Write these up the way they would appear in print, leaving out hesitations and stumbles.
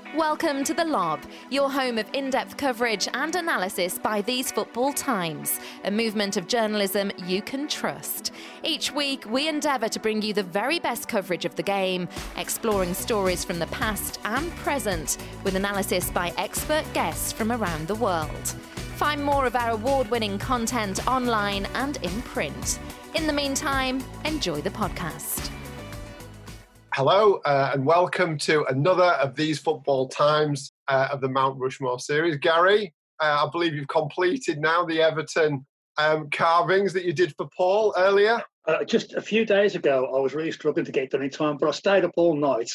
Welcome to The Lob, your home of in-depth coverage and analysis by These Football Times, a movement of journalism you can trust. Each week, we endeavour to bring you the very best coverage of the game, exploring stories from the past and present, with analysis by expert guests from around the world. Find more of our award-winning content online and in print. In the meantime, enjoy the podcast. Hello and welcome to another of These Football Times of the Mount Rushmore series. Gary, I believe you've completed now the Everton carvings that you did for Paul earlier. Just a few days ago, I was really struggling to get done in time, but I stayed up all night,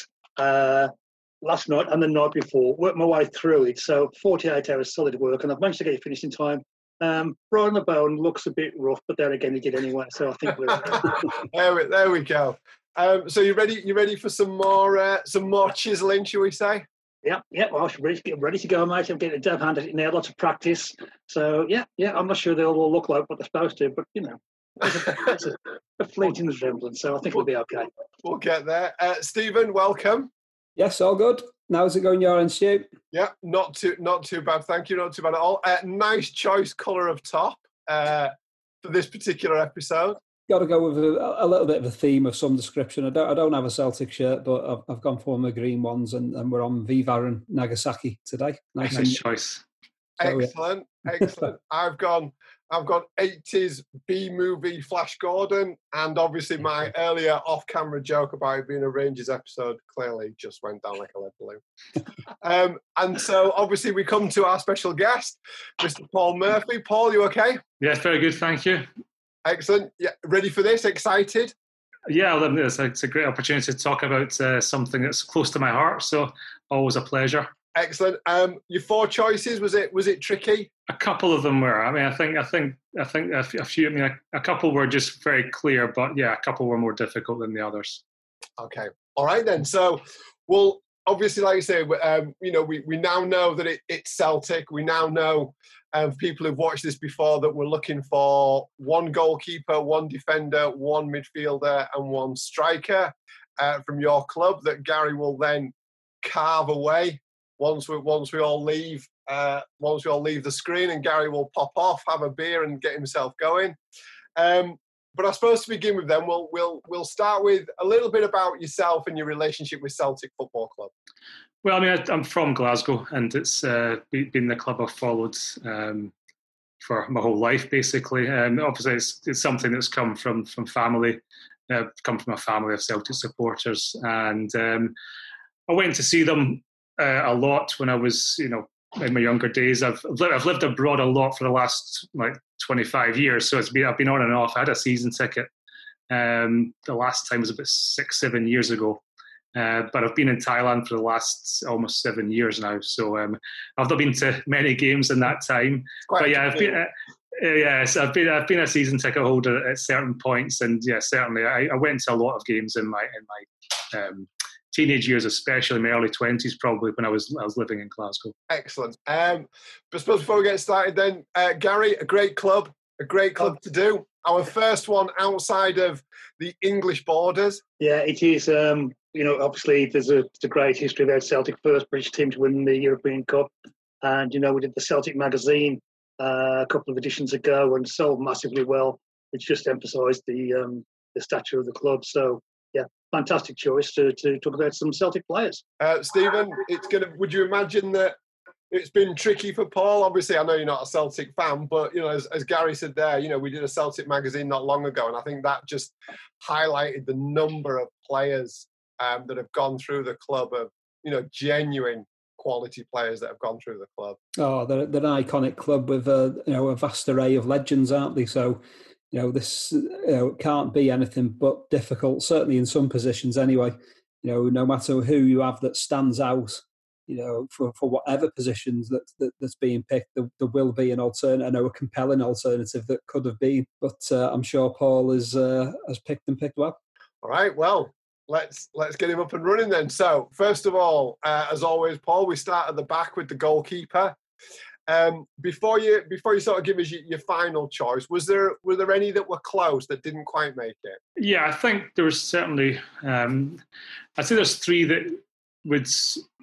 last night and the night before, worked my way through it. So 48 hours solid work, and I've managed to get it finished in time. Brian the Bone looks a bit rough, but there again, he did anyway. So I think we're there we go. So you ready for some more chiseling, shall we say? Yeah. Well, I'm ready to go, mate. I'm getting a dab hand at it now. Lots of practice. So yeah. I'm not sure they'll all look like what they're supposed to, but it's a fleeting resemblance. So I think we'll be okay. We'll get there. Stephen, welcome. Yes, all good. How's it going, your end, Stu? Yeah, not too bad. Thank you. Not too bad at all. Nice choice colour of top for this particular episode. Got to go with a little bit of a theme of some description. I don't have a Celtic shirt, but I've gone for my green ones, and we're on Viva and Nagasaki today. Nice choice. Excellent. I've gone 80s B-movie Flash Gordon, and obviously my earlier off-camera joke about it being a Rangers episode clearly just went down like a lead balloon. And so obviously we come to our special guest, Mr. Paul Murphy. Paul, you okay? Yes, very good, thank you. Excellent. Yeah, ready for this? Excited? Yeah, it's a great opportunity to talk about something that's close to my heart. So always a pleasure. Excellent. Your four choices, was it tricky? A couple of them were. I mean, I think a few. I mean, a couple were just very clear, but yeah, a couple were more difficult than the others. Okay. All right then. So, well, obviously, like I say, we now know that it's Celtic. We now know. People who've watched this before that we're looking for one goalkeeper, one defender, one midfielder and one striker from your club that Gary will then carve away once we all leave the screen, and Gary will pop off, have a beer and get himself going. But I suppose to begin with then we'll start with a little bit about yourself and your relationship with Celtic Football Club. Well, I mean, I'm from Glasgow, and it's been the club I've followed for my whole life, basically. Obviously, it's something that's come from family, come from a family of Celtic supporters, and I went to see them a lot when I was, in my younger days. I've lived abroad a lot for the last 25 years, so I've been on and off. I had a season ticket. The last time was about 6-7 years ago. But I've been in Thailand for the last almost 7 years now, so I've not been to many games in that time. But yeah, I've been a season ticket holder at certain points, and yeah, certainly I went to a lot of games in my teenage years, especially my early 20s, probably when I was living in Glasgow. Excellent. But I suppose before we get started, then Gary, a great club to do. Our first one outside of the English borders. Yeah, it is. Obviously there's a great history about Celtic, first British team to win the European Cup. And, we did the Celtic magazine a couple of editions ago and sold massively well, which just emphasised the stature of the club. So, yeah, fantastic choice to talk about some Celtic players. Stephen, would you imagine that it's been tricky for Paul? Obviously, I know you're not a Celtic fan, but, as Gary said there, we did a Celtic magazine not long ago, and I think that just highlighted the number of players that have gone through the club, of genuine quality players that have gone through the club. Oh, they're an iconic club with a vast array of legends, aren't they? So this can't be anything but difficult, certainly in some positions anyway. No matter who you have that stands out, for whatever positions that's being picked, there will be an alternative, a compelling alternative that could have been. But I'm sure Paul has picked well. All right, well, let's get him up and running then. So first of all, as always, Paul, we start at the back with the goalkeeper. Before you sort of give us your final choice, was there any that were close that didn't quite make it? Yeah, I think there was certainly. I'd say there's three that would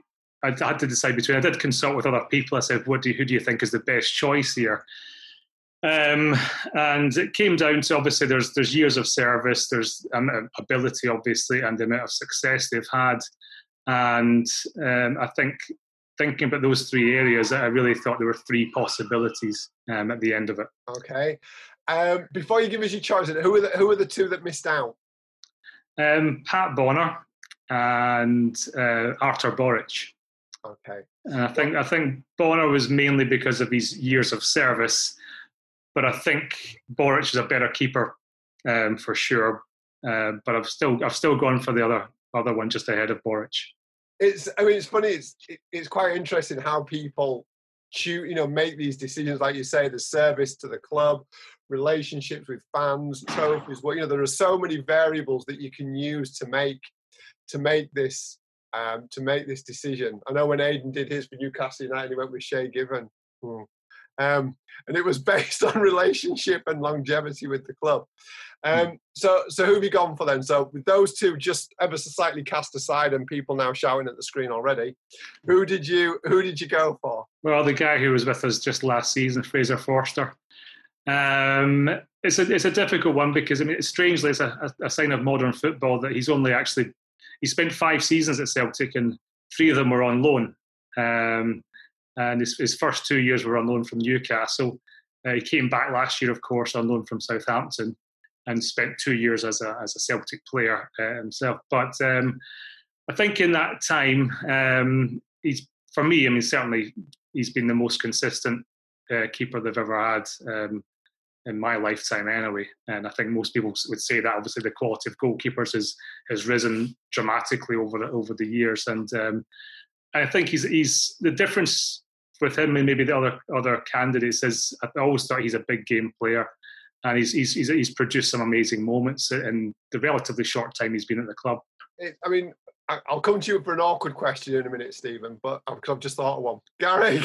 I had to decide between. I did consult with other people. I said, who do you think is the best choice here? And it came down to, obviously, there's years of service, there's ability, obviously, and the amount of success they've had. And I think thinking about those three areas, I really thought there were three possibilities at the end of it. Okay. Before you give us your choice, who are the two that missed out? Pat Bonner and Artur Boruc. Okay. And I think Bonner was mainly because of his years of service, but I think Boruc is a better keeper for sure. But I've still gone for the other one just ahead of Boruc. It's funny. It's quite interesting how people make these decisions. Like you say, the service to the club, relationships with fans, trophies. Well, there are so many variables that you can use to make this decision. I know when Aidan did his for Newcastle United, he went with Shay Given. And it was based on relationship and longevity with the club. So who have you gone for then? So with those two just ever so slightly cast aside and people now shouting at the screen already, who did you go for? Well, the guy who was with us just last season, Fraser Forster. It's a difficult one because strangely it's a sign of modern football that he spent 5 seasons at Celtic and 3 of them were on loan. And his first 2 years were on loan from Newcastle. He came back last year, of course, on loan from Southampton and spent 2 years as a Celtic player himself. But I think in that time, certainly he's been the most consistent keeper they've ever had in my lifetime anyway. And I think most people would say that obviously the quality of goalkeepers has risen dramatically over the years. And I think he's the difference with him and maybe the other candidates is I always thought he's a big game player, and he's produced some amazing moments in the relatively short time he's been at the club. I'll come to you for an awkward question in a minute, Stephen, but I've just thought of one. Gary,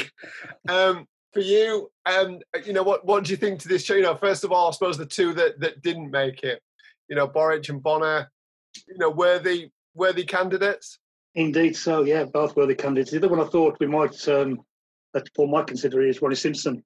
for you, what do you think to this show? First of all, I suppose the two that didn't make it, Boruc and Bonner, worthy candidates. Indeed, so yeah, both worthy candidates. The other one I thought we might that Paul might consider is Ronnie Simpson,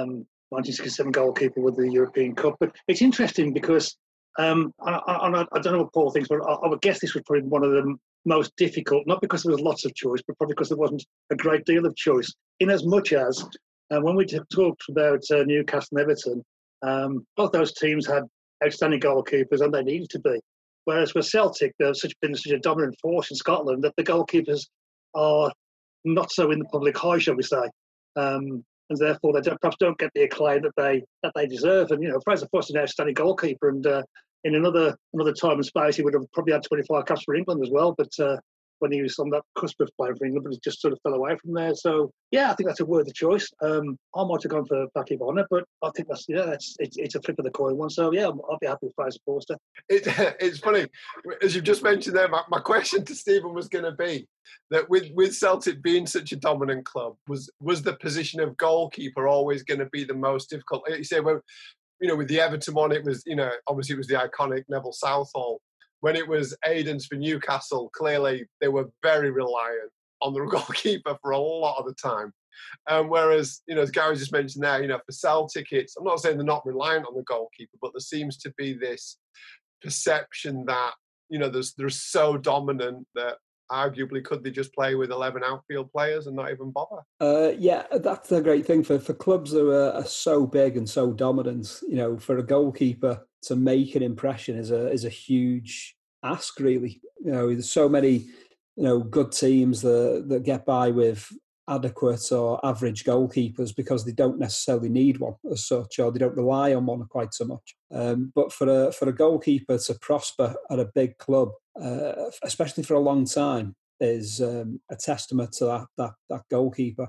1967 goalkeeper with the European Cup. But it's interesting because I don't know what Paul thinks, but I would guess this was probably one of the most difficult, not because there was lots of choice, but probably because there wasn't a great deal of choice. In as much as when we talked about Newcastle and Everton, both those teams had outstanding goalkeepers, and they needed to be. Whereas with Celtic, there's been such a dominant force in Scotland that the goalkeepers are not so in the public eye, shall we say, and therefore they perhaps don't get the acclaim that they deserve. And Fraser Forster is an outstanding goalkeeper, and in another time and space, he would have probably had 25 caps for England as well. But when he was on that cusp of playing for England, but he just sort of fell away from there. So yeah, I think that's a worthy choice. I might have gone for Packie Bonner, but I think it's a flip of the coin one. So yeah, I'll be happy with Fraser Forster. It's funny, as you've just mentioned there. My question to Stephen was going to be that with Celtic being such a dominant club, was the position of goalkeeper always going to be the most difficult? You say, well, with the Everton one, it was obviously it was the iconic Neville Southall. When it was Aidan's for Newcastle, clearly they were very reliant on the goalkeeper for a lot of the time. Whereas, as Gary just mentioned there, for Celtic, I'm not saying they're not reliant on the goalkeeper, but there seems to be this perception that, they're so dominant that arguably could they just play with 11 outfield players and not even bother? Yeah, that's the great thing for clubs that are so big and so dominant. For a goalkeeper to make an impression is a huge ask, really. There's so many good teams that get by with adequate or average goalkeepers because they don't necessarily need one as such, or they don't rely on one quite so much. But for a goalkeeper to prosper at a big club, especially for a long time, is a testament to that goalkeeper.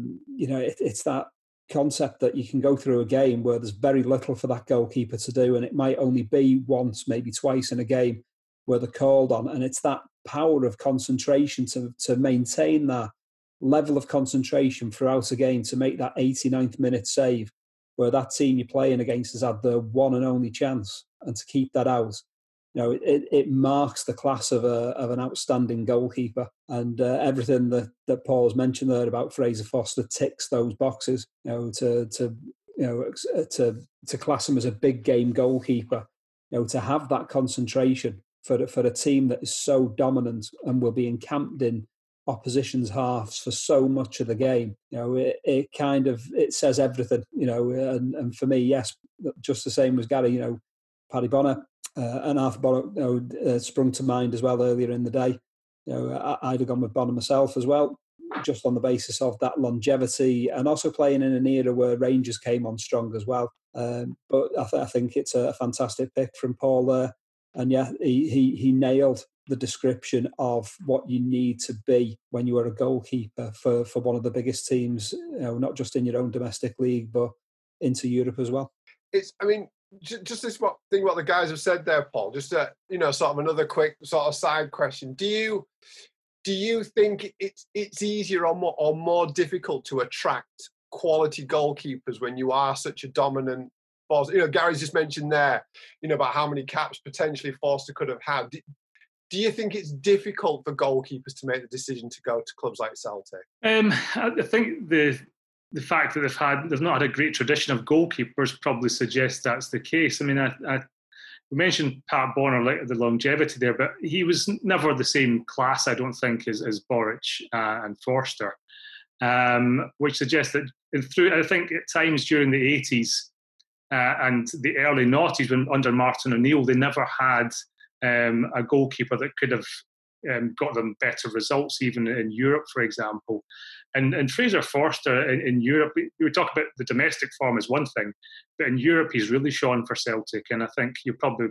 It's that concept that you can go through a game where there's very little for that goalkeeper to do, and it might only be once, maybe twice in a game where they're called on, and it's that power of concentration to maintain that level of concentration throughout a game to make that 89th minute save where that team you're playing against has had the one and only chance, and to keep that out it marks the class of an outstanding goalkeeper, and everything that Paul's mentioned there about Fraser Forster ticks those boxes. To class him as a big game goalkeeper, to have that concentration for a team that is so dominant and will be encamped in opposition's halves for so much of the game. It says everything. And for me, yes, just the same as Gary. Paddy Bonner and Arthur Bonner sprung to mind as well earlier in the day. I'd have gone with Bonner myself as well, just on the basis of that longevity and also playing in an era where Rangers came on strong as well. But I think it's a fantastic pick from Paul there. And yeah, he nailed the description of what you need to be when you are a goalkeeper for one of the biggest teams, not just in your own domestic league, but into Europe as well. Just this thing what the guys have said there, Paul, just sort of another quick sort of side question. Do you think it's easier or more difficult to attract quality goalkeepers when you are such a dominant force? Gary's just mentioned there, about how many caps potentially Forster could have had. Do you think it's difficult for goalkeepers to make the decision to go to clubs like Celtic? I think the fact that they've not had a great tradition of goalkeepers probably suggests that's the case. We mentioned Pat Bonner, like the longevity there, but he was never the same class, I don't think, as Boric and Forster, which suggests that I think at times during the 80s and the early noughties, when under Martin O'Neill, they never had a goalkeeper that could have got them better results, even in Europe, for example. And Fraser Forster in Europe, we talk about the domestic form as one thing, but in Europe he's really shone for Celtic. And I think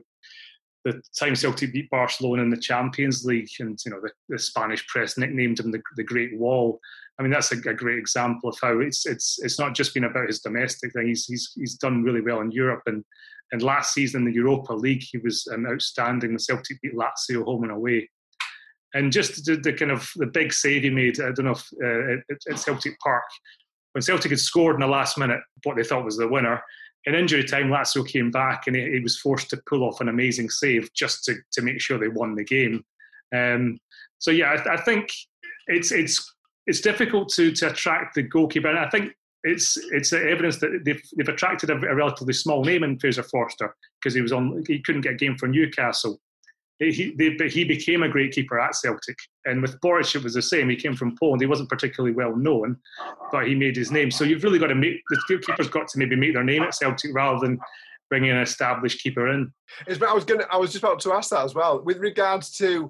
the time Celtic beat Barcelona in the Champions League, and the Spanish press nicknamed him the Great Wall. That's a great example of how it's not just been about his domestic thing. He's done really well in Europe, and last season in the Europa League he was outstanding. The Celtic beat Lazio home and away. And just the kind of the big save he made, I don't know if at Celtic Park, when Celtic had scored in the last minute what they thought was the winner, in injury time Lazio came back and he was forced to pull off an amazing save just to make sure they won the game. So yeah, I think it's difficult to attract the goalkeeper, and I think it's evidence that they've attracted a relatively small name in Fraser Forster because he couldn't get a game for Newcastle. But he became a great keeper at Celtic. And with Boric, it was the same. He came from Poland. He wasn't particularly well known, but he made his name. So you've really got to the keeper's got to maybe make their name at Celtic rather than bringing an established keeper in. I was just about to ask that as well. With regards to,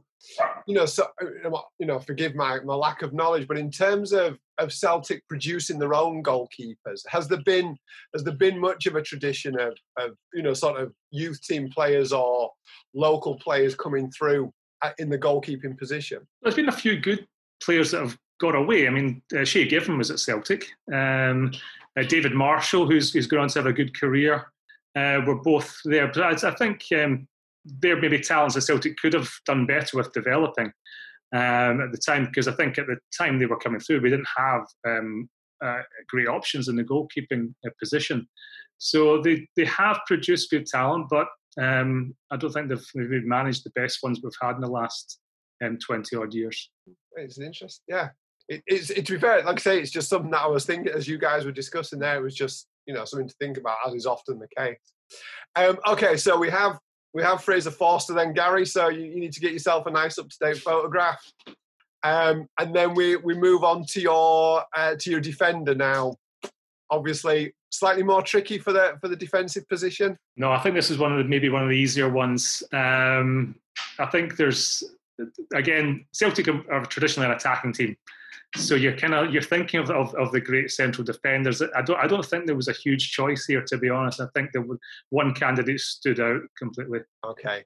forgive my lack of knowledge, but in terms of Celtic producing their own goalkeepers, has there been much of a tradition of sort of youth team players or local players coming through in the goalkeeping position? There's been a few good players that have got away. Shea Given was at Celtic. David Marshall, who's gone on to have a good career, were both there. But I think there may be talents that Celtic could have done better with developing at the time, because I think at the time they were coming through, we didn't have great options in the goalkeeping position. So they have produced good talent, but I don't think they've managed the best ones we've had in the last 20 odd years. It's interesting, yeah. It's to be fair, like I say, it's just something that I was thinking as you guys were discussing there. It was just something to think about, as is often the case. Okay, so we have Fraser Forster then, Gary. So you need to get yourself a nice up-to-date photograph, and then we move on to your defender now. Obviously, slightly more tricky for the defensive position. No, I think this is maybe one of the easier ones. I think there's, again, Celtic are traditionally an attacking team, so you're thinking of the great central defenders. I don't think there was a huge choice here, to be honest. I think there was one candidate stood out completely. Okay.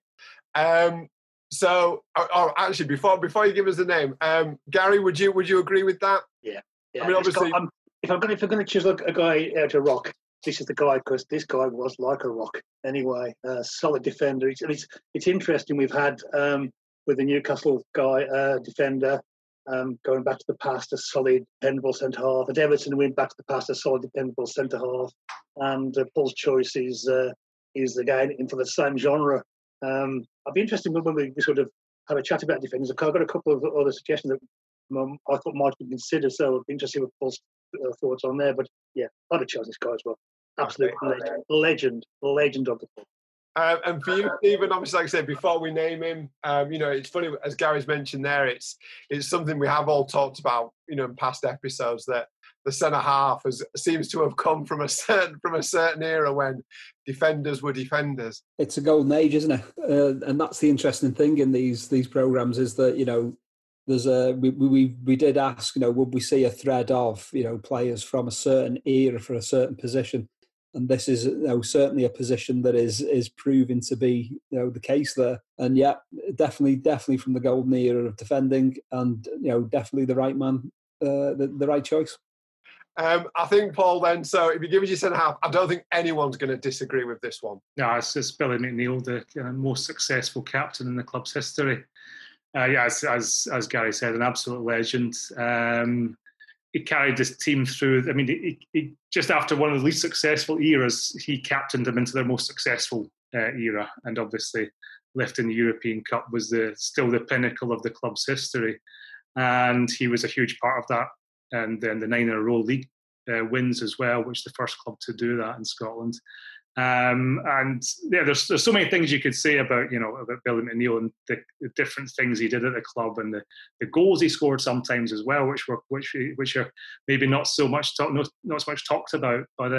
So, actually, before you give us the name, Gary, would you agree with that? Yeah. Obviously, if I'm going to choose a guy out of rock, this is the guy, because this guy was like a rock. Anyway, solid defender. It's interesting. We've had with the Newcastle guy defender going back to the past, a solid, dependable centre half. At Everton, we went back to the past, a solid, dependable centre half. And Paul's choice is again in for the same genre. I'd be interested when we sort of have a chat about defenders. I've got a couple of other suggestions that I thought might be considered, so I'd be interested with Paul's thoughts on there. But yeah, I'd have chosen this guy as well. Absolute legend of the club. And for you, Stephen, obviously, like I said, before we name him, it's funny, as Gary's mentioned there, it's something we have all talked about, in past episodes, that the centre half seems to have come from a certain era when defenders were defenders. It's a golden age, isn't it? And that's the interesting thing in these programmes, is that there's we did ask, would we see a thread of players from a certain era for a certain position. And this is certainly a position that is proving to be the case there. And yeah, definitely from the golden era of defending, and definitely the right man, the right choice. I think, Paul, then, so if you give us your centre half, I don't think anyone's going to disagree with this one. No, it's Billy McNeill, the most successful captain in the club's history. As Gary said, an absolute legend. He carried this team through. I mean, he just after one of the least successful eras, he captained them into their most successful era, and obviously lifting the European Cup was still the pinnacle of the club's history, and he was a huge part of that. And then the 9 in a row league wins as well, which is the first club to do that in Scotland. And yeah, there's so many things you could say about Billy McNeill and the different things he did at the club, and the goals he scored sometimes as well, which are maybe not so much talked about. But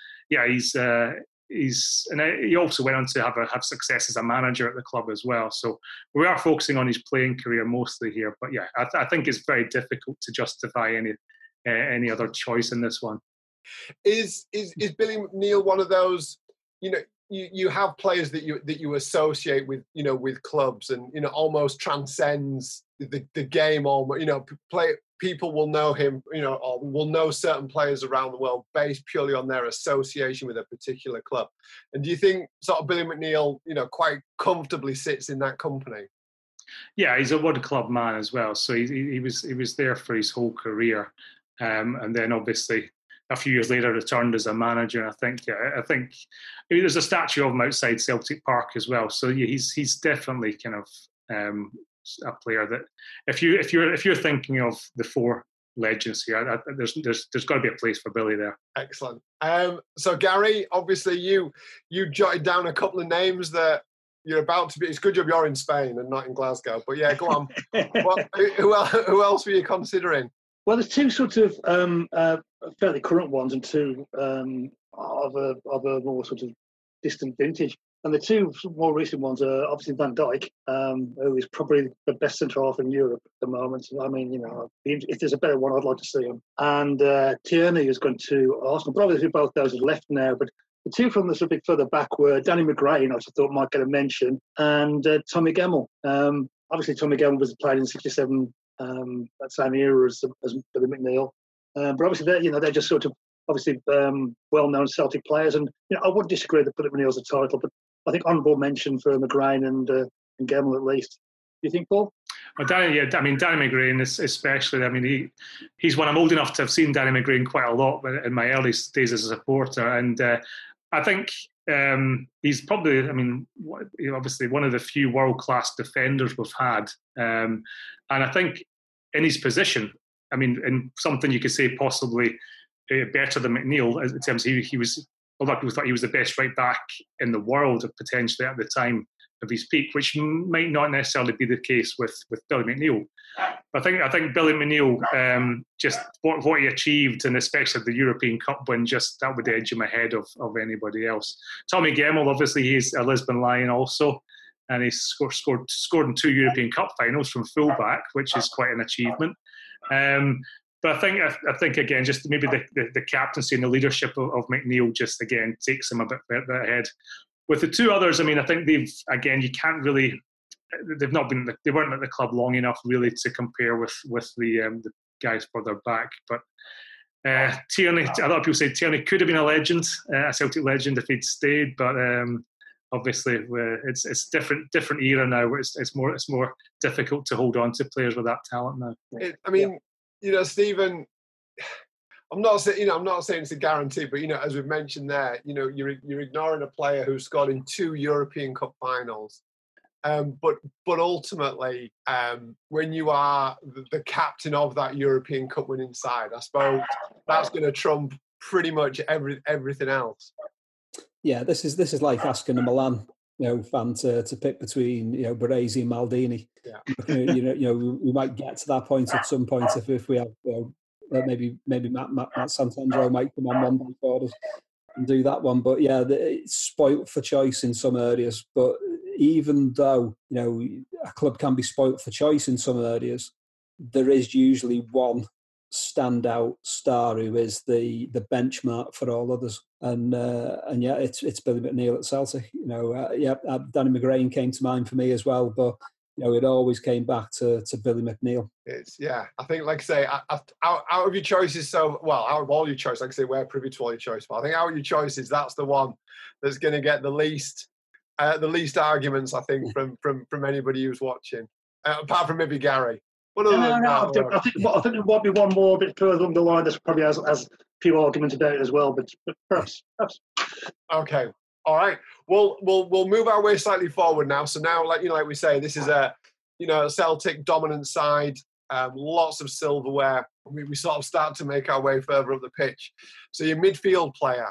he also went on to have success as a manager at the club as well. So we are focusing on his playing career mostly here. But yeah, I think it's very difficult to justify any other choice in this one. Is Billy McNeill one of those? You have players that you associate with with clubs, and almost transcends the game. Almost people will know him, or will know certain players around the world based purely on their association with a particular club. And do you think sort of Billy McNeill, quite comfortably sits in that company? Yeah, he's a world club man as well. So he was there for his whole career, and then obviously a few years later returned as a manager. And I think there's a statue of him outside Celtic Park as well. So yeah, he's definitely kind of a player that if you're thinking of the 4 legends here, there's got to be a place for Billy there. Excellent. So Gary, obviously you jotted down a couple of names that you're about to be. It's a good job you're in Spain and not in Glasgow. But yeah, go on. Who else were you considering? Well, there's 2 sort of fairly current ones, and 2 of a more sort of distant vintage. And the 2 more recent ones are obviously Van Dijk, who is probably the best centre half in Europe at the moment. I mean, if there's a better one, I'd like to see him. And Tierney has gone to Arsenal, but obviously both those have left now. But the 2 from the bit further back were Danny McGrain, I thought might get a mention, and Tommy Gemmell. Obviously, Tommy Gemmell was played in '67. That same era as Billy McNeill, but obviously they're just sort of obviously well-known Celtic players, and I wouldn't disagree that Billy McNeill's a title, but I think honourable mention for McGrain and Gemmell at least. Do you think, Paul? Well, Danny McGrain especially. I mean, he's one. I'm old enough to have seen Danny McGrain quite a lot in my early days as a supporter, and I think he's probably, obviously one of the few world-class defenders we've had. And I think in his position, in something you could say possibly better than McNeill, in terms of he was, a lot of people thought he was the best right back in the world potentially at the time of his peak, which might not necessarily be the case with Billy McNeill. But I think Billy McNeill, just what he achieved, and especially the European Cup win, just that would edge him ahead of anybody else. Tommy Gemmell, obviously, he's a Lisbon Lion also, and he scored in 2 European Cup finals from fullback, which is quite an achievement. But I think again, just maybe the captaincy and the leadership of McNeill just again takes him a bit ahead. With the 2 others, I think they weren't at the club long enough really to compare with the guys further back. But Tierney, a lot of people say Tierney could have been a legend, a Celtic legend if he'd stayed, but obviously it's different era now. Where it's more difficult to hold on to players with that talent now. Stephen, I'm not saying it's a guarantee, but as we've mentioned there, you're ignoring a player who scored in 2 European Cup finals, But ultimately, when you are the captain of that European Cup winning side, I suppose that's going to trump pretty much everything else. Yeah, this is like asking a Milan fan to pick between Baresi and Maldini. Yeah. We might get to that point at some point if we have maybe Matt Santangelo might come on one day for us and do that one. But yeah, it's spoilt for choice in some areas. But even though a club can be spoilt for choice in some areas, there is usually one standout star who is the benchmark for all others, and yeah, it's Billy McNeill at Celtic. Danny McGrain came to mind for me as well, but it always came back to Billy McNeill. I think, like I say, out of your choices, out of all your choices, like I say, we're privy to all your choices, but I think out of your choices, that's the one that's going to get the least arguments, I think, from anybody who's watching, apart from maybe Gary. I think there might be one more bit further along the line that probably has a few arguments about it as well, but perhaps. Okay, all right. We'll move our way slightly forward now. So now, like we say, this is a Celtic dominant side, lots of silverware. We sort of start to make our way further up the pitch. So your midfield player,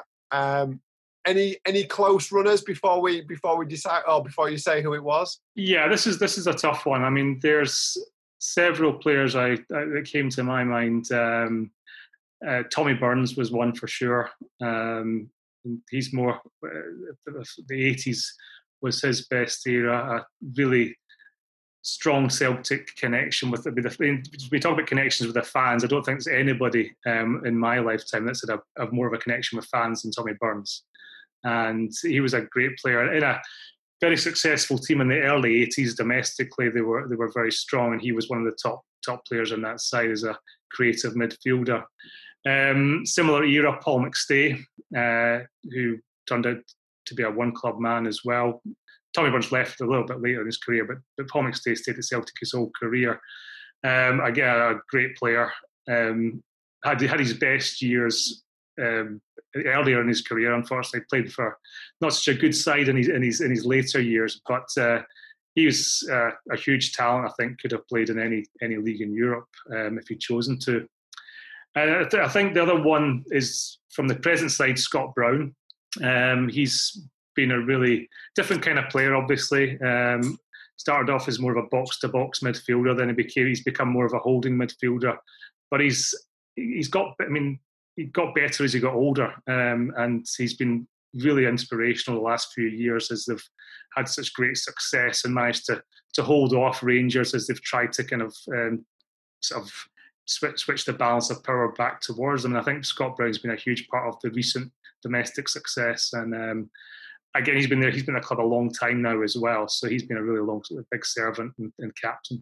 any close runners before we decide, or before you say who it was? Yeah, this is a tough one. I mean, there's several players that came to my mind. Tommy Burns was one for sure. He's more the 80s was his best era. A really strong Celtic connection with we talk about connections with the fans. I don't think there's anybody in my lifetime that's had a more of a connection with fans than Tommy Burns. And he was a great player in a very successful team in the early 80s. Domestically, they were very strong, and he was one of the top players on that side as a creative midfielder. Similar era, Paul McStay, who turned out to be a one-club man as well. Tommy Burns left a little bit later in his career, but Paul McStay stayed at Celtic his whole career. Again, a great player. Had his best years earlier in his career. Unfortunately, played for not such a good side in his later years, but he was a huge talent. I think could have played in any league in Europe if he'd chosen to. And I think the other one is from the present side, Scott Brown. He's been a really different kind of player. Obviously, started off as more of a box-to-box midfielder, then he's become more of a holding midfielder. But he's got. I mean, he got better as he got older, and he's been really inspirational the last few years as they've had such great success and managed to hold off Rangers as they've tried to kind of sort of switch the balance of power back towards them. And I think Scott Brown's been a huge part of the recent domestic success. And again, he's been at the club a long time now as well, so he's been a really big servant and captain.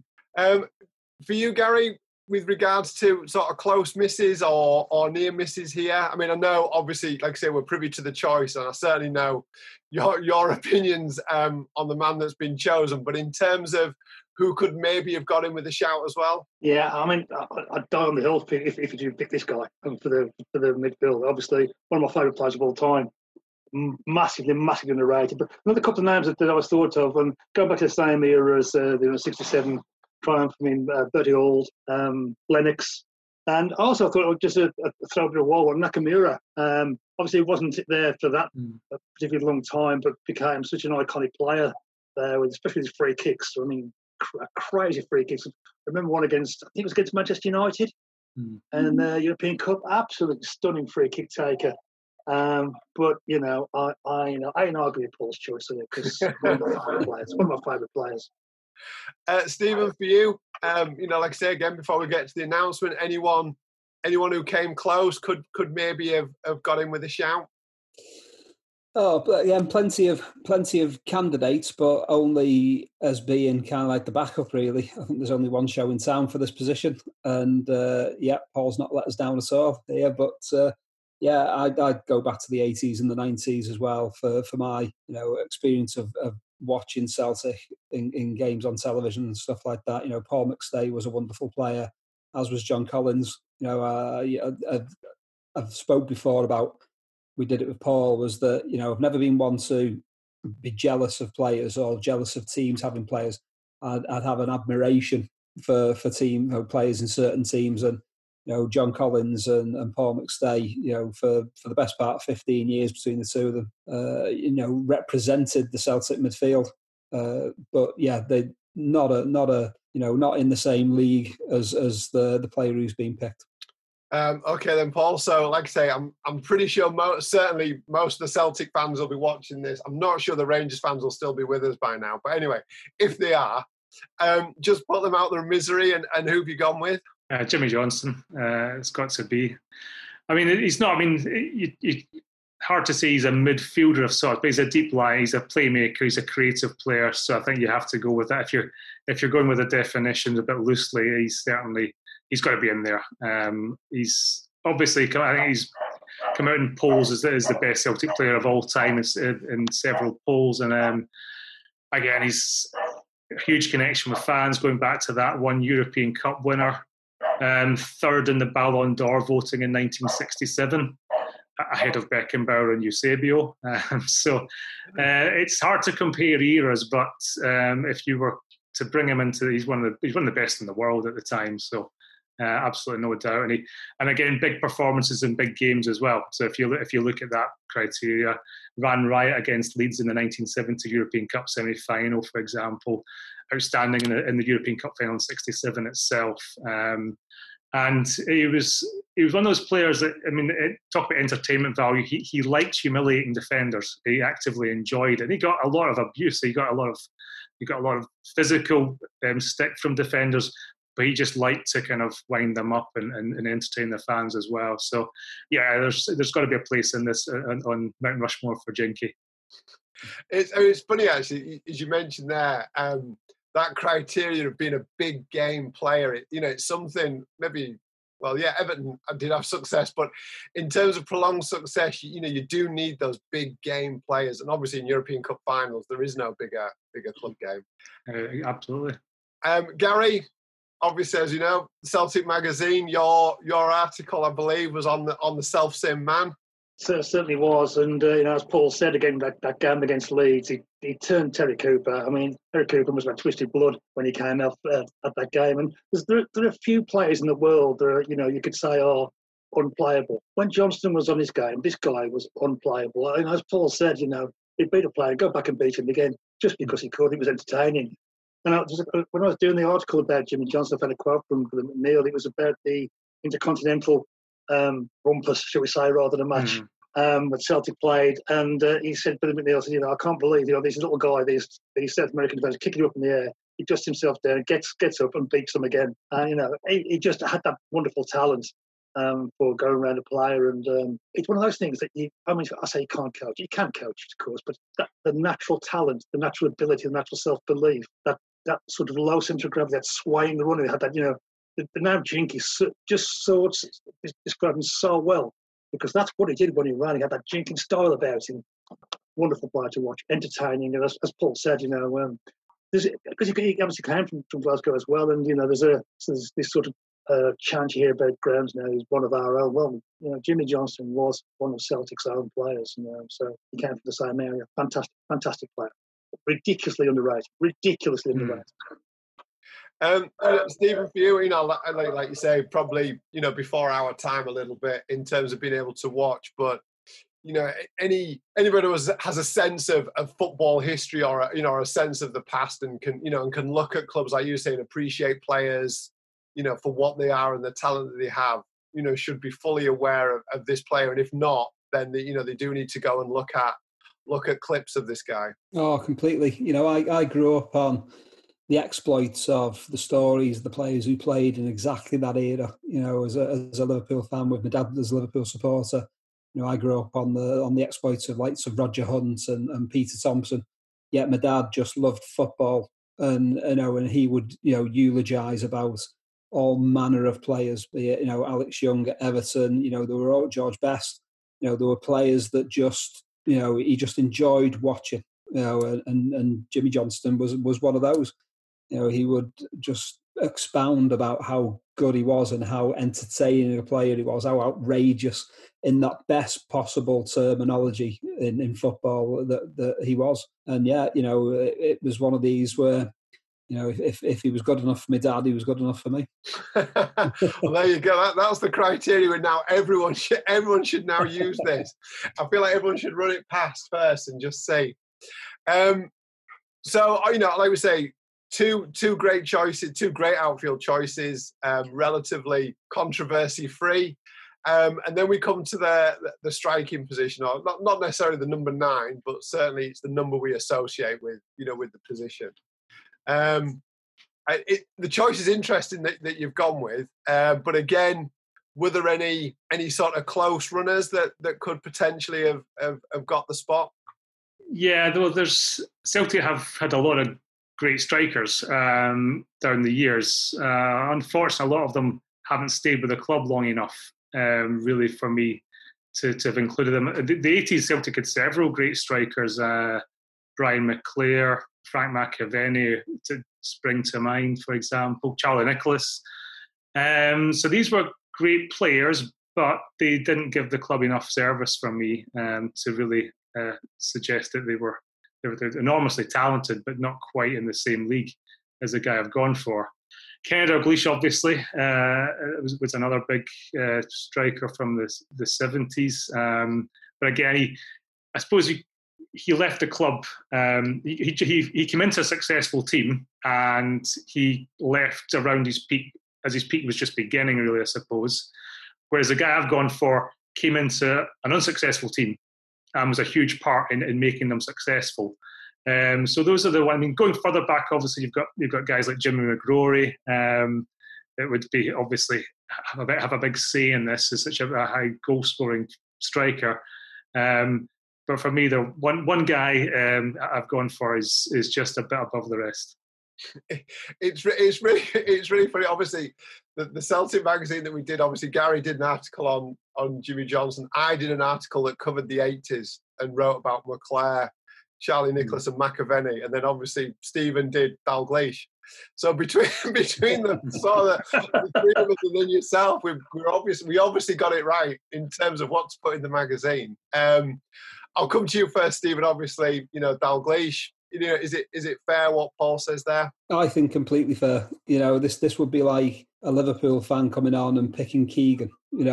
For you, Gary, with regards to sort of close misses or near misses here, I mean, I know obviously, like I say, we're privy to the choice, and I certainly know your opinions on the man that's been chosen. But in terms of who could maybe have got in with a shout as well? Yeah, I mean, I'd die on the hill if you do pick this guy for the midfield. Obviously, one of my favourite players of all time. Massively underrated. But another couple of names that I was thought of, and going back to the same era as the 67 triumph, I mean, Bertie Auld, Lennox, and also I thought it was just a throw bit of wall on Nakamura. Obviously, he wasn't there for that particularly long time, but became such an iconic player there, especially with his free kicks. I mean, crazy free kicks. I remember one against Manchester United and the European Cup. Absolutely stunning free kick taker. But I ain't arguing Paul's choice of it because one of my favourite players. Stephen, for you, like I say again before we get to the announcement, anyone who came close could maybe have got in with a shout. Oh, but again, plenty of candidates, but only as being kind of like the backup, really. I think there's only one show in town for this position, and Paul's not let us down at all here. But I'd go back to the 80s and the 90s as well for my experience of watching Celtic in games on television and stuff like that. Paul McStay was a wonderful player, as was John Collins. I've spoke before about. We did it with Paul, was that, I've never been one to be jealous of players or jealous of teams having players. I'd have an admiration for players in certain teams, and John Collins and Paul McStay, for the best part of 15 years between the two of them, represented the Celtic midfield. But yeah, they not in the same league as the player who's been picked. Okay then, Paul. So, like I say, I'm pretty sure certainly most of the Celtic fans will be watching this. I'm not sure the Rangers fans will still be with us by now. But anyway, if they are, just put them out of their misery. And who have you gone with? Jimmy Johnstone. It's got to be. I mean, he's not. I mean, hard to say he's a midfielder of sorts, but he's a deep line. He's a playmaker. He's a creative player. So I think you have to go with that. If you're going with the definitions a bit loosely, he's got to be in there. He's obviously, I think he's come out in polls as the best Celtic player of all time in several polls. And again, he's a huge connection with fans, going back to that one European Cup winner, third in the Ballon d'Or voting in 1967, ahead of Beckenbauer and Eusebio. So it's hard to compare eras, but if you were to bring him into, he's one of the best in the world at the time. So. Absolutely no doubt, and again, big performances in big games as well. So if you look at that criteria, ran riot against Leeds in the 1970 European Cup semi-final, for example, outstanding in the European Cup final in '67 itself, and he was one of those players that, I mean, talk about entertainment value. He liked humiliating defenders. He actively enjoyed it. And he got a lot of abuse. He got a lot of physical stick from defenders. But he just liked to kind of wind them up and entertain the fans as well. So, yeah, there's got to be a place in this on Mount Rushmore for Jinky. It's funny, actually, as you mentioned there, that criteria of being a big game player, it's something maybe, well, yeah, Everton did have success, but in terms of prolonged success, you do need those big game players. And obviously in European Cup finals, there is no bigger club game. Absolutely. Gary, obviously, as you know, Celtic Magazine, your article, I believe, was on the self-same man. So it certainly was. And, as Paul said, again, that game against Leeds, he turned Terry Cooper. I mean, Terry Cooper was like twisted blood when he came out at that game. And there are a few players in the world that, you could say are unplayable. When Johnstone was on his game, this guy was unplayable. And as Paul said, he'd beat a player, go back and beat him again, just because he could. It was entertaining. And when I was doing the article about Jimmy Johnstone, I found a quote from Neil. It was about the intercontinental rumpus, shall we say, rather than a match that Celtic played. And he said, Billy McNeil said, I can't believe, this little guy, these South American defenders kicking him up in the air. He dusts himself down, gets up and beats them again. And, he just had that wonderful talent for going around a player. And it's one of those things that I say you can't coach. You can coach, of course, but the natural talent, the natural ability, the natural self-belief, that sort of low centre of gravity, that swaying running, had that, the name Jinky just described him so well, because that's what he did when he ran. He had that jinking style about him. Wonderful player to watch, entertaining, and as Paul said, because he obviously came from Glasgow as well, and there's this sort of chant here about Grounds now. He's one of our own. Well, Jimmy Johnstone was one of Celtic's own players, so he came from the same area. Fantastic player. Ridiculously underrated. Stephen, for you, like you say, probably before our time a little bit in terms of being able to watch, but anybody who has a sense of football history or a sense of the past and can look at clubs like you say and appreciate players for what they are and the talent that they have, should be fully aware of this player, and if not, then they do need to go and look at clips of this guy. Oh, completely. I grew up on the exploits of the stories, the players who played in exactly that era. As a Liverpool fan, with my dad as a Liverpool supporter, I grew up on the exploits of likes of Roger Hunt and Peter Thompson. Yet my dad just loved football, and he would eulogise about all manner of players. Be it Alex Young at Everton. There were all George Best. There were players that just he just enjoyed watching. And Jimmy Johnstone was one of those. He would just expound about how good he was and how entertaining a player he was, how outrageous in that best possible terminology in football that he was. And yeah, it was one of these where, if he was good enough for my dad, he was good enough for me. Well, there you go. That's the criteria. And now everyone should now use this. I feel like everyone should run it past first and just say. So like we say, two great choices, two great outfield choices, relatively controversy free. And then we come to the striking position, or not necessarily the number 9, but certainly it's the number we associate with with the position. The choice is interesting that you've gone with, but again, were there any sort of close runners that could potentially have got the spot? Yeah, there's Celtic have had a lot of great strikers down the years. Unfortunately, a lot of them haven't stayed with the club long enough, really, for me to have included them. The 80s Celtic had several great strikers, Brian McClair, Frank McAvenny to spring to mind, for example, Charlie Nicholas. So these were great players, but they didn't give the club enough service from me to really suggest that they were enormously talented, but not quite in the same league as the guy I've gone for. Kenny Dalglish, obviously, was another big striker from the 70s. But again, I suppose he left the club. He came into a successful team, and he left around his peak, as his peak was just beginning, really, I suppose. Whereas the guy I've gone for came into an unsuccessful team and was a huge part in making them successful. So those are the ones. I mean, going further back, obviously you've got guys like Jimmy McGrory. It would be obviously have a big say in this. As such a high goal scoring striker. But for me, the one guy I've gone for is just a bit above the rest. It's really funny. Obviously, the Celtic magazine that we did. Obviously, Gary did an article on Jimmy Johnson. I did an article that covered the 80s and wrote about McClair, Charlie Nicholas, and McAvenny, and then obviously Stephen did Dalglish. So between them, sort of the three of us and then yourself, we obviously got it right in terms of what to put in the magazine. I'll come to you first, Stephen. Obviously, Dalglish. Is it fair what Paul says there? I think completely fair. This would be like a Liverpool fan coming on and picking Keegan.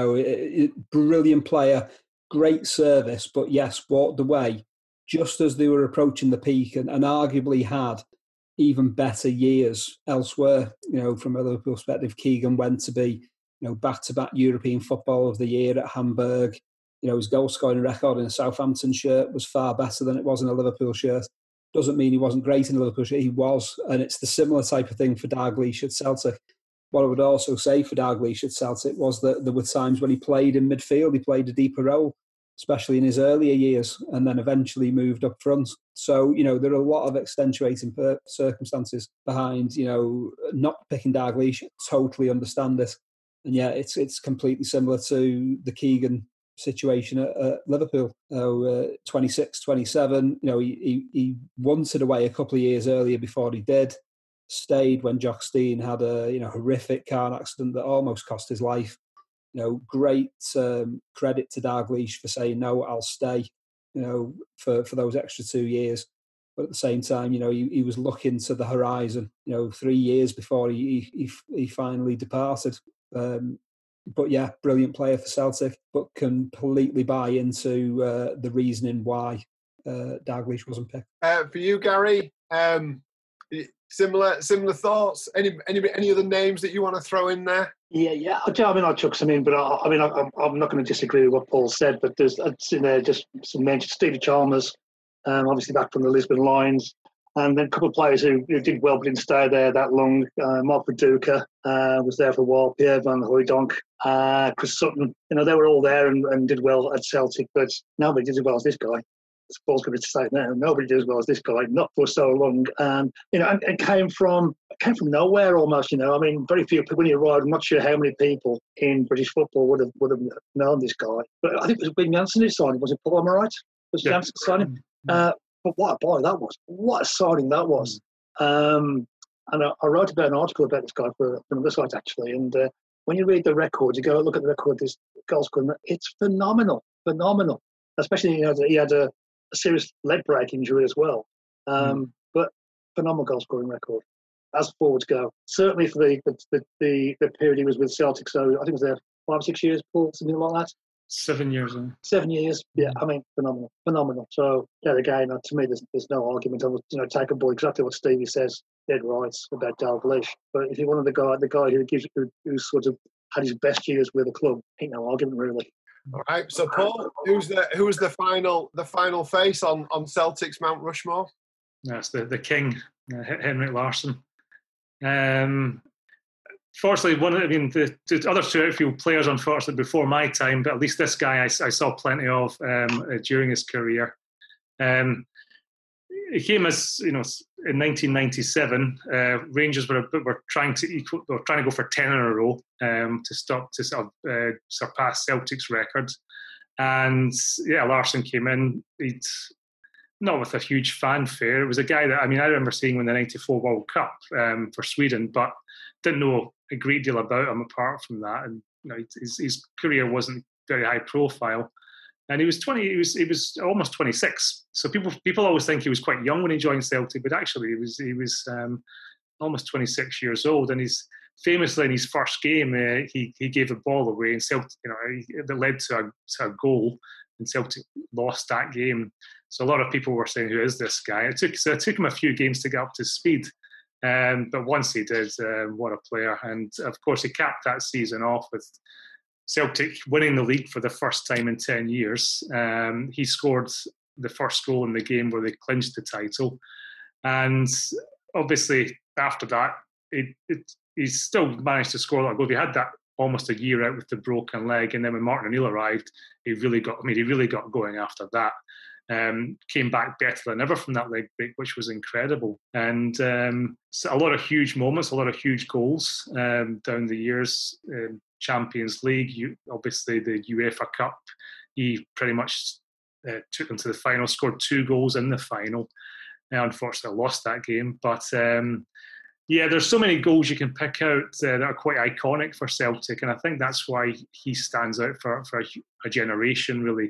Brilliant player, great service, but yes, walked away just as they were approaching the peak and arguably had even better years elsewhere. From a Liverpool perspective, Keegan went to be, back-to-back European Footballer of the Year at Hamburg. His goal-scoring record in a Southampton shirt was far better than it was in a Liverpool shirt. Doesn't mean he wasn't great in a Liverpool shirt. He was, and it's the similar type of thing for Dalglish at Celtic. What I would also say for Dalglish at Celtic was that there were times when he played in midfield, he played a deeper role, especially in his earlier years, and then eventually moved up front. So, there are a lot of extenuating circumstances behind, not picking Dalglish. Totally understand it. And yeah, it's completely similar to the Keegan situation at Liverpool. 26, 27, he wanted away a couple of years earlier before he did. Stayed when Jock Stein had a horrific car accident that almost cost his life. Great credit to Dalglish for saying, no, I'll stay, for those extra 2 years. But at the same time, he was looking to the horizon, 3 years before he finally departed. But yeah, brilliant player for Celtic, but completely buy into the reasoning why Dalglish wasn't picked. For you, Gary, similar thoughts? Any other names that you want to throw in there? Yeah. I chuck some in, but I'm not going to disagree with what Paul said. But there's in there just some mention. Stevie Chalmers, obviously back from the Lisbon Lions, and then a couple of players who did well but didn't stay there that long. Mark Viduka was there for a while. Pierre van Hooijdonk, Chris Sutton. They were all there and did well at Celtic, but nobody did as well as this guy. Paul's going to say now, nobody did as well as this guy, not for so long. And came from nowhere almost. Very few people when he arrived. I'm not sure how many people in British football would have known this guy. But I think it was Wing Jansen who signed him. Was it Paul? Am I right? Was Jansen signing him? But what a boy that was! What a signing that was! And I wrote about an article about this guy for another site, actually. And when you read the record, you go look at the record, this goal scoring, it's phenomenal. Especially, he had a serious leg break injury as well. But phenomenal goal scoring record as forwards go. Certainly for the period he was with Celtic. So I think it was there 5 or 6 years, Paul, something like that. 7 years. 7 years, yeah. I mean, phenomenal. So yeah, again, to me, there's no argument. I would, take a ball exactly what Stevie says, dead right about Dalglish. But if you wanted the guy who sort of had his best years with the club, ain't no argument really. All right. So Paul, who's the final face on Celtic's Mount Rushmore? That's the king, Henrik Larsson. Fortunately, the other two outfield players, unfortunately, before my time, but at least this guy I saw plenty of during his career. He came as, in 1997. Rangers were trying to go for 10 in a row to surpass Celtic's record. And yeah, Larsson came in. He'd not with a huge fanfare. It was a guy that I remember seeing in the '94 World Cup for Sweden, but didn't know a great deal about him apart from that. And his career wasn't very high profile. And he was 20. He was almost 26. So people always think he was quite young when he joined Celtic, but actually he was almost 26 years old. And he's famously in his first game he gave a ball away, and Celtic, that led to a goal, and Celtic lost that game. So a lot of people were saying, "Who is this guy?" It took him a few games to get up to speed. But once he did, what a player. And of course, he capped that season off with Celtic winning the league for the first time in 10 years. He scored the first goal in the game where they clinched the title. And obviously, after that, he still managed to score a lot of goals. He had that almost a year out with the broken leg. And then when Martin O'Neill arrived, he really got going after that. Came back better than ever from that leg break, which was incredible. And so a lot of huge moments, a lot of huge goals down the years. Champions League, obviously the UEFA Cup. He pretty much took them to the final, scored 2 goals in the final. Unfortunately, lost that game. But there's so many goals you can pick out that are quite iconic for Celtic. And I think that's why he stands out for a generation, really.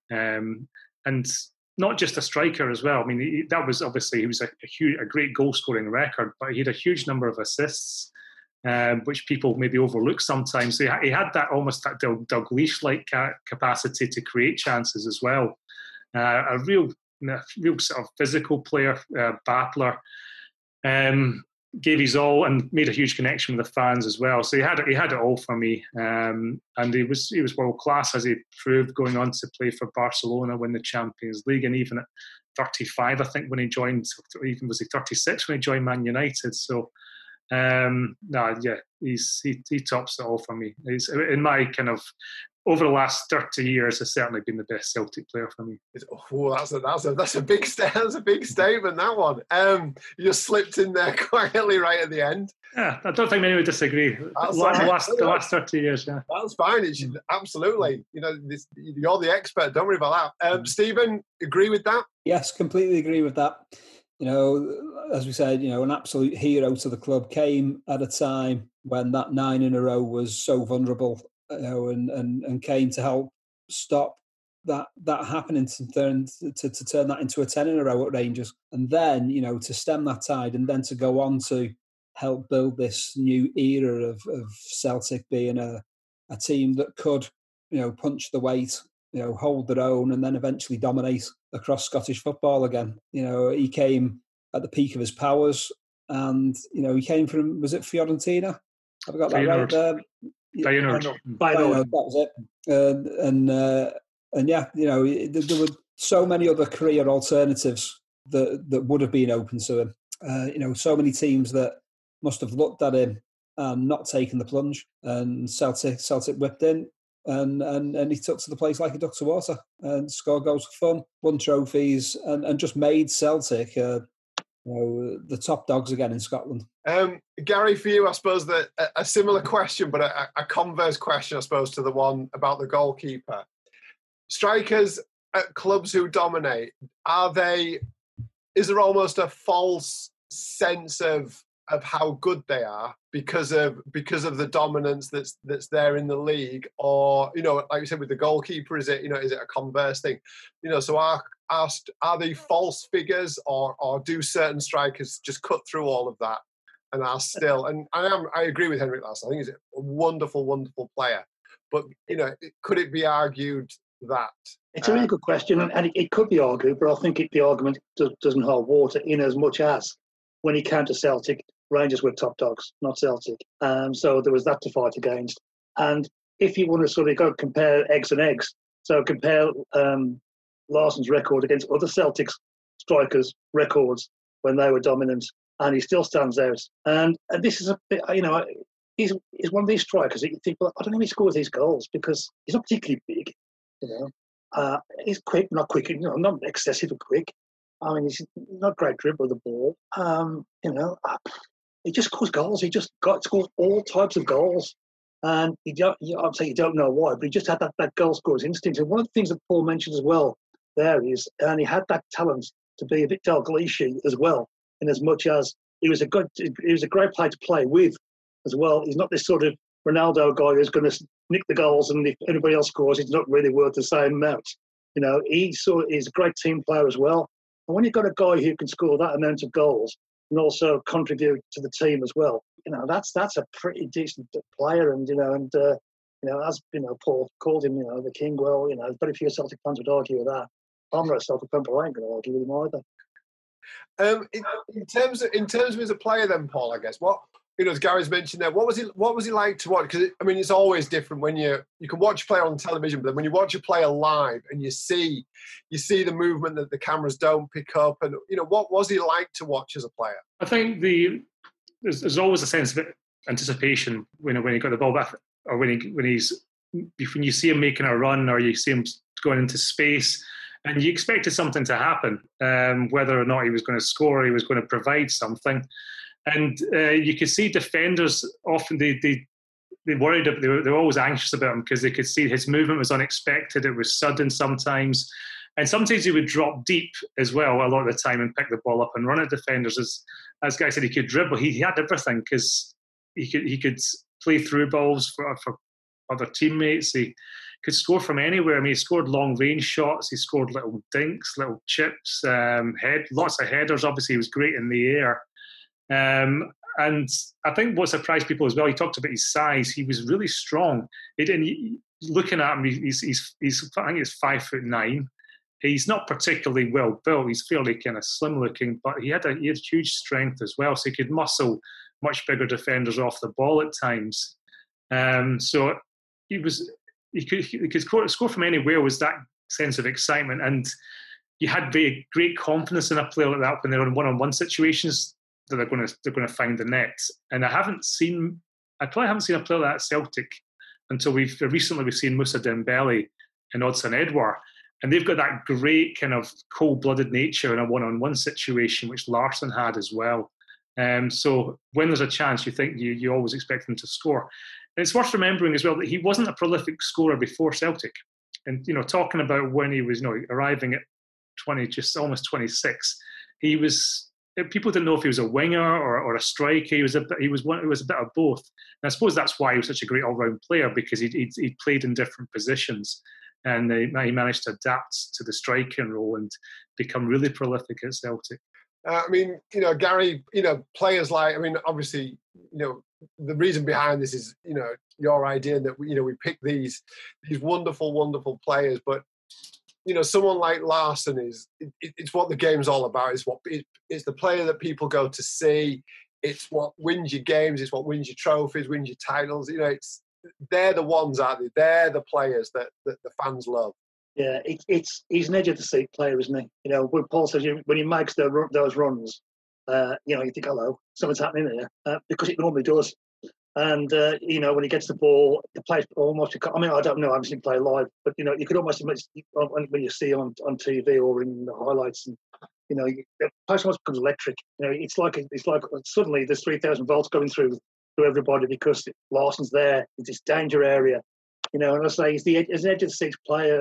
And not just a striker as well. That was obviously, he was a great goal-scoring record, but he had a huge number of assists, which people maybe overlook sometimes. So he had that almost that Dalglish-like capacity to create chances as well. A real sort of physical player, battler. Gave his all and made a huge connection with the fans as well. So he had it all for me, and he was world class, as he proved, going on to play for Barcelona, win the Champions League, and even at 35, I think, when he joined, or even was he 36 when he joined Man United? So he tops it all for me. He's in my kind of over the last 30 years has certainly been the best Celtic player for me. That's a big statement, that one. You just slipped in there quietly right at the end. Yeah, I don't think many would disagree. The last 30 years, yeah. That's fine. Absolutely. You're the expert. Don't worry about that. Stephen, agree with that? Yes, completely agree with that. As we said, an absolute hero to the club, came at a time when that 9 in a row was so vulnerable, and came to help stop that happening, to turn that into a 10 in a row at Rangers, and then to stem that tide, and then to go on to help build this new era of Celtic being a team that could punch the weight, hold their own, and then eventually dominate across Scottish football again. He came at the peak of his powers, and he came from, was it Fiorentina? Have I got that right there? Feyenoord. That was it. And there were so many other career alternatives that would have been open to him. So many teams that must have looked at him and not taken the plunge. And Celtic whipped in, and he took to the place like a duck to water, and scored goals for fun, won trophies, and just made Celtic the top dogs again in Scotland. Gary, for you, I suppose that a similar question, but a converse question, I suppose, to the one about the goalkeeper. Strikers at clubs who dominate, is there almost a false sense of of how good they are because of the dominance that's there in the league, or like you said with the goalkeeper, is it a converse thing? So are they false figures, or do certain strikers just cut through all of that and are still? And I agree with Henrik Larsson. I think he's a wonderful player, but could it be argued that? It's a really good question, and it could be argued, but I think the argument doesn't hold water, in as much as when he came to Celtic, Rangers were top dogs, not Celtic. So there was that to fight against. And if you want to sort of go compare eggs and eggs, so compare Larsson's record against other Celtic strikers' records when they were dominant, and he still stands out. And this is a bit, he's one of these strikers that you think, well, I don't know if he scores these goals because he's not particularly big, he's quick, not quick, not excessively quick. I mean, he's not a great dribbler of the ball. He just scores goals. He just scores all types of goals. And I'd say you don't know why, but he just had that goal scorer's instinct. And one of the things that Paul mentioned as well there is, and he had that talent to be a bit Dalglish as well, in as much as he was a great player to play with as well. He's not this sort of Ronaldo guy who's going to nick the goals, and if anybody else scores, it's not really worth the same amount. He's a great team player as well. And when you've got a guy who can score that amount of goals and also contribute to the team as well, that's a pretty decent player. And as Paul called him, the king. Well, very few Celtic fans would argue with that. I'm not a Celtic fan, but I ain't going to argue with him either. In terms of as a player, then, Paul, I guess what. As Gary's mentioned there, what was he like to watch? Because it's always different when you can watch a player on television, but then when you watch a player live and you see the movement that the cameras don't pick up, and what was he like to watch as a player? I think there's always a sense of anticipation when he got the ball back, or when you see him making a run, or you see him going into space, and you expected something to happen, whether or not he was going to score, or he was going to provide something. And you could see defenders often they worried. They were always anxious about him because they could see his movement was unexpected. It was sudden sometimes, and sometimes he would drop deep as well a lot of the time and pick the ball up and run at defenders. As Guy said, he could dribble. He had everything because he could play through balls for other teammates. He could score from anywhere. I mean, he scored long range shots. He scored little dinks, little chips, lots of headers. Obviously, he was great in the air. And I think what surprised people as well, he talked about his size. He was really strong. Looking at him, he's I think he's 5'9". He's not particularly well built. He's fairly kind of slim looking, but he had huge strength as well. So he could muscle much bigger defenders off the ball at times. So he could score from anywhere. Was that sense of excitement, and you had very great confidence in a player like that when they're in one-on-one situations, that they're going to find the net. And I probably haven't seen a player like that at Celtic until we've seen Moussa Dembele and Odsonne Edouard, and they've got that great kind of cold-blooded nature in a one-on-one situation, which Larsson had as well. So when there's a chance, you think you always expect them to score. And it's worth remembering as well that he wasn't a prolific scorer before Celtic. And talking about when he was arriving at 20, just almost 26, he was. People didn't know if he was a winger or a striker. He was a bit of both. And I suppose that's why he was such a great all-round player, because he played in different positions, and he managed to adapt to the striking role and become really prolific at Celtic. Gary, players like, obviously, the reason behind this is, your idea that we pick these wonderful players, but someone like Larsson it's what the game's all about. It's the player that people go to see. It's what wins your games. It's what wins your trophies, wins your titles. They're the ones, aren't they? They're the players that the fans love. Yeah, he's an edge of the seat player, isn't he? When Paul says when he makes those runs, you think, hello, something's happening here, because it normally does. And, when he gets the ball, the players almost, I don't know, I haven't seen him play live, but, you could almost imagine when you see on TV or in the highlights, and, the place almost becomes electric. It's like suddenly there's 3,000 volts going through everybody because Larsson's there. It's this danger area, and I say he's an edge of the seat player.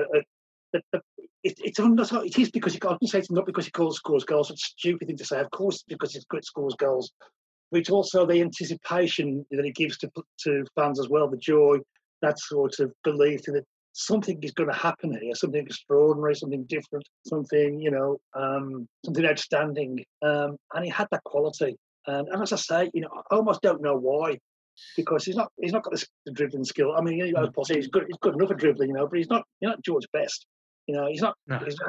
It is because I can say it's not because he scores goals. It's a stupid thing to say. Of course, because he scores goals. it's also the anticipation that it gives to fans as well, the joy, that sort of belief that something is going to happen here, something extraordinary, something different, something, something outstanding. And he had that quality. And as I say, I almost don't know why, because he's not got the dribbling skill. I mean, he's good enough at dribbling, but he's not George Best. He's not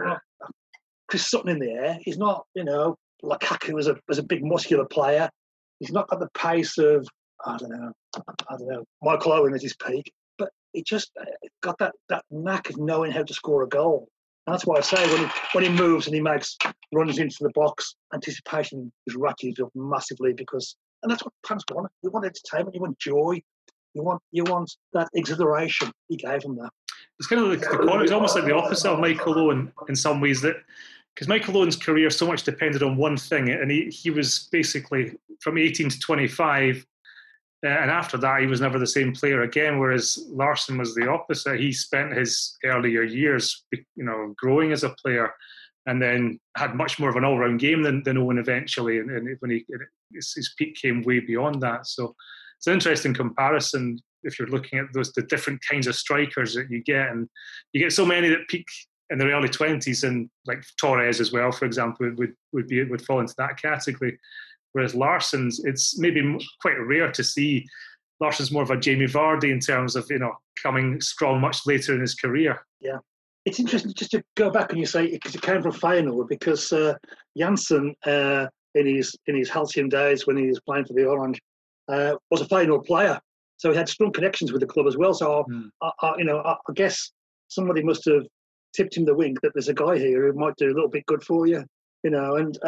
Chris Sutton in the air. He's not, Lukaku as a big muscular player. He's not got the pace of, I don't know, Michael Owen at his peak. But he just got that knack of knowing how to score a goal. And that's why I say when he moves and he runs into the box, anticipation is ratcheted up massively, and that's what fans want. We want entertainment. You want joy. You want that exhilaration. He gave them that. It's kind of it's almost like the opposite of Michael Owen in some ways, that because Michael Owen's career so much depended on one thing, and he was basically from 18 to 25. And after that, he was never the same player again, whereas Larsson was the opposite. He spent his earlier years, growing as a player, and then had much more of an all-round game than Owen eventually. And when his peak came way beyond that. So it's an interesting comparison if you're looking at the different kinds of strikers that you get. And you get so many that peak in their early 20s, and like Torres as well, for example, would fall into that category. Whereas Larsson's, it's maybe quite rare to see. Larsson's more of a Jamie Vardy in terms of, coming strong much later in his career. Yeah. It's interesting just to go back and you say, because it came from Feyenoord, because Janssen, in his halcyon days when he was playing for the Orange, was a Feyenoord player. So he had strong connections with the club as well. So, I guess somebody must have tipped him the wink that there's a guy here who might do a little bit good for you, and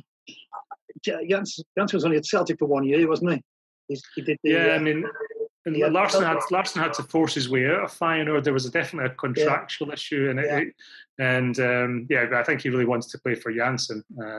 Janssen was only at Celtic for 1 year, wasn't he? He did Larsson had to force his way out of Feyenoord. There was definitely a contractual issue, I think he really wanted to play for Janssen.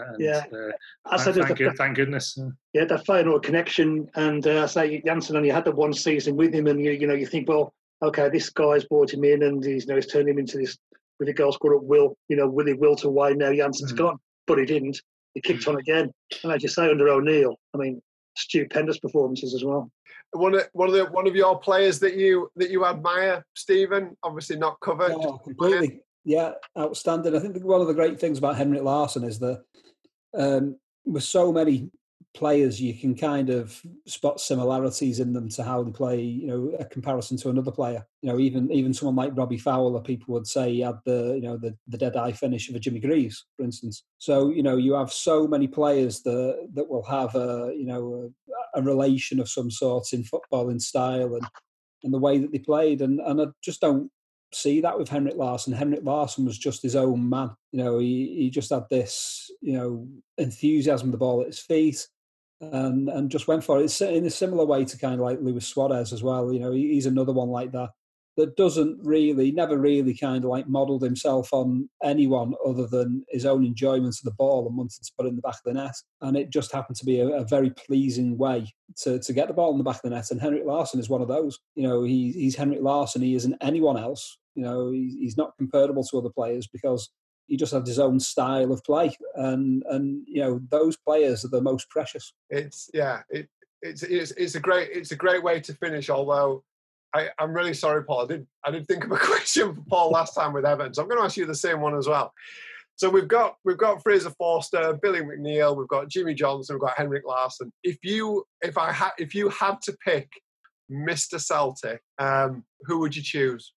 Thank goodness. Yeah, that Feyenoord connection, and I say Janssen only had the one season with him, and you think, well, okay, this guy's brought him in, and he's turned him into this with a goal scorer at will. Will he wilt away now? Janssen's gone, but he didn't. He kicked on again, and as you say, under O'Neill, stupendous performances as well. One of your players that you admire, Stephen, obviously not covered. Oh, completely. Yeah, outstanding. I think one of the great things about Henrik Larsson is that with so many players, you can kind of spot similarities in them to how they play. A comparison to another player. Even someone like Robbie Fowler, people would say he had the dead eye finish of a Jimmy Greaves, for instance. So you have so many players that will have a relation of some sort in football, in style and the way that they played, and I just don't see that with Henrik Larsson. Henrik Larsson was just his own man. He just had this enthusiasm, the ball at his feet. And just went for it. It's in a similar way to kind of like Luis Suarez as well. He's another one like that never really kind of like modelled himself on anyone other than his own enjoyment of the ball and wanted to put it in the back of the net. And it just happened to be a very pleasing way to get the ball in the back of the net. And Henrik Larsson is one of those. He's Henrik Larsson. He isn't anyone else. He's not comparable to other players because he just had his own style of play, and those players are the most precious. It's a great way to finish. Although I'm really sorry, Paul. I did think of a question for Paul last time with Everton, so I'm going to ask you the same one as well. So we've got Fraser Forster, Billy McNeil, we've got Jimmy Johnson, we've got Henrik Larsson. If you had to pick Mr. Celtic, who would you choose?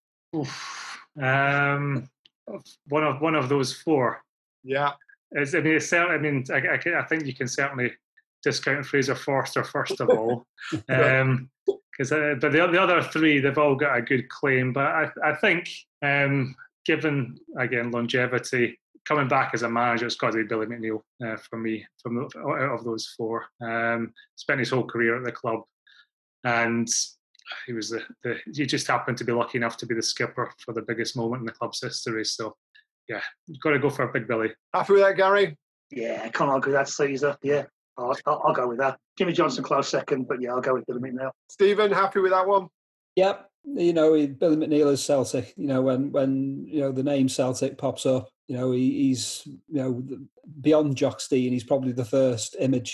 One of those four. Yeah. I think you can certainly discount Fraser Forster first of all, but the other three, they've all got a good claim. But I think, given again longevity, coming back as a manager, it's got to be Billy McNeil for me. Out of those four, spent his whole career at the club, and he was he just happened to be lucky enough to be the skipper for the biggest moment in the club's history. So, yeah, you've got to go for a Big Billy. Happy with that, Gary? Yeah, I can't argue that, Caesar. Yeah, I'll go with that. Jimmy Johnson close second, but yeah, I'll go with Billy McNeil. Stephen, happy with that one? Yep. Billy McNeil is Celtic. When the name Celtic pops up, he's beyond Jock Stein. He's probably the first image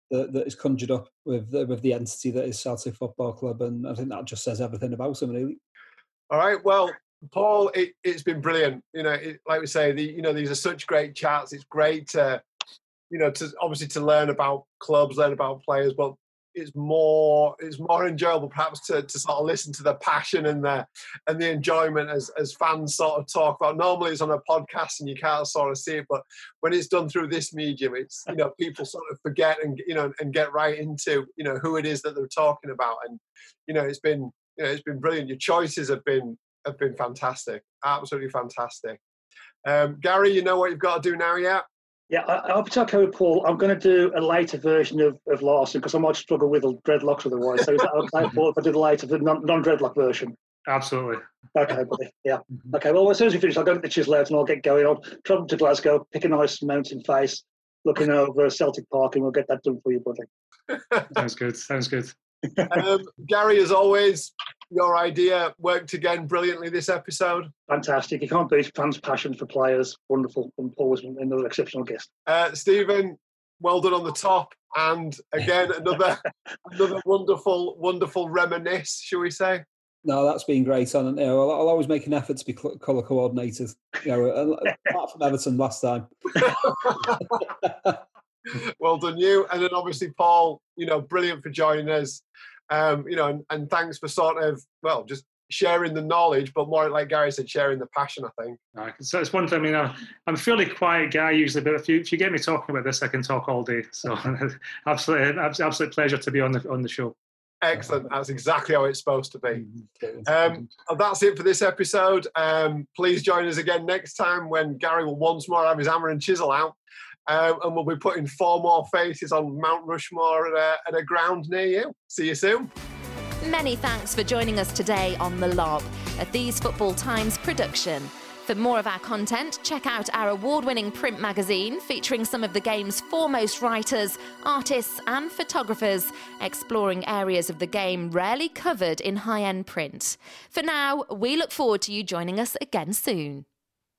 that is conjured up with the entity that is Celtic Football Club, and I think that just says everything about him, really. All right, well, Paul, it's been brilliant. Like we say, these are such great chats. It's great to, to obviously to learn about clubs, learn about players, but it's more enjoyable perhaps to sort of listen to the passion and the enjoyment as fans sort of talk about. Normally it's on a podcast and you can't sort of see it, but when it's done through this medium, it's people sort of forget and and get right into who it is that they're talking about, and it's been brilliant. Your choices have been fantastic, absolutely fantastic. Gary, you know what you've got to do now, yeah? Yeah, I'll be okay with Paul. I'm going to do a later version of Larson because I might struggle with dreadlocks otherwise. So is that okay, Paul, if I do the later, the non-dreadlock version? Absolutely. Okay, buddy. Yeah. Okay, well, as soon as we finish, I'll go to the chisel out and I'll get going. I'll travel to Glasgow, pick a nice mountain face, looking over Celtic Park, and we'll get that done for you, buddy. Sounds good. Gary, as always, your idea worked again brilliantly this episode. Fantastic. You can't beat fans' passion for players. Wonderful. And Paul was another exceptional guest. Stephen, well done on the top. And again, another wonderful reminisce, shall we say? No, that's been great. And I'll always make an effort to be colour coordinated. Apart from Everton last time. Well done, you. And then obviously, Paul, brilliant for joining us. And thanks for sort of, just sharing the knowledge, but more like Gary said, sharing the passion, I think. So it's one thing, I'm a fairly quiet guy usually, but if you get me talking about this, I can talk all day. So absolute pleasure to be on the show. Excellent. That's exactly how it's supposed to be. That's it for this episode. Please join us again next time when Gary will once more have his hammer and chisel out. And we'll be putting 4 more faces on Mount Rushmore at a ground near you. See you soon. Many thanks for joining us today on The Lob, a These Football Times production. For more of our content, check out our award-winning print magazine featuring some of the game's foremost writers, artists and photographers, exploring areas of the game rarely covered in high-end print. For now, we look forward to you joining us again soon.